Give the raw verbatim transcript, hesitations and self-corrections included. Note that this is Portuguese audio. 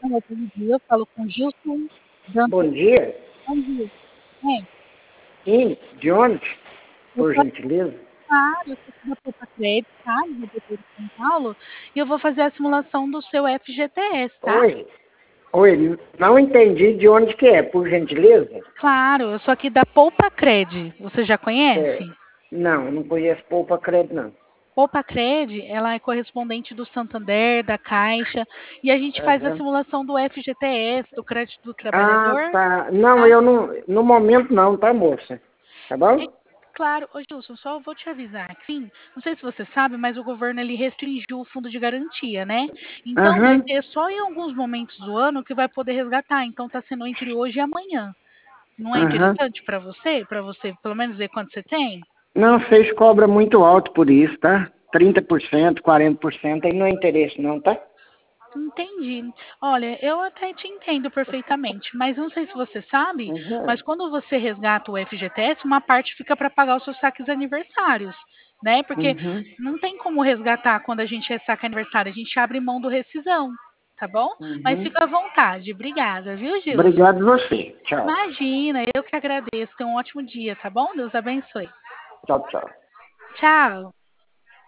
Olá, bom dia, eu falo com Gilson Dantas. Bom dia. Bom dia. É, Sim, de onde, eu por sou gentileza? claro, eu sou aqui da Poupa Crédito, tá, do B T de São Paulo, e eu vou fazer a simulação do seu F G T S, tá? Oi. Oi, não entendi de onde que é, por gentileza? Claro, eu sou aqui da Poupa Cred, você já É, conhece? não, não conheço Poupa Crédito, não. Poupa Cred, ela é correspondente do Santander, da Caixa, e a gente faz a Aham. simulação do F G T S, do crédito do Ah, trabalhador, tá. Não, tá? eu não, no momento não, tá, moça? Tá É bom? claro, ô Gilson, só vou te avisar que sim, não sei se você sabe, mas o governo ele restringiu o fundo de garantia, né? Então vai Aham, ter só em alguns momentos do ano que vai poder resgatar. Então está sendo entre hoje e amanhã. Não é aham. interessante para você? Para você pelo menos ver quanto você tem? Não, vocês cobram muito alto por isso, tá? Trinta por cento, quarenta por cento, aí não é interesse não, tá? Entendi. Olha, eu até te entendo perfeitamente, mas não sei se você sabe, Aham, mas quando você resgata o F G T S, uma parte fica para pagar os seus saques aniversários, né? Porque uhum, não tem como resgatar quando a gente é saque aniversário, a gente abre mão do rescisão, tá bom? Mas uhum. fica à vontade. Obrigada, viu, Gilson? Obrigado você. Tchau. Imagina, eu que agradeço. Tenha um ótimo dia, tá bom? Deus abençoe. Tchau, tchau. Tchau.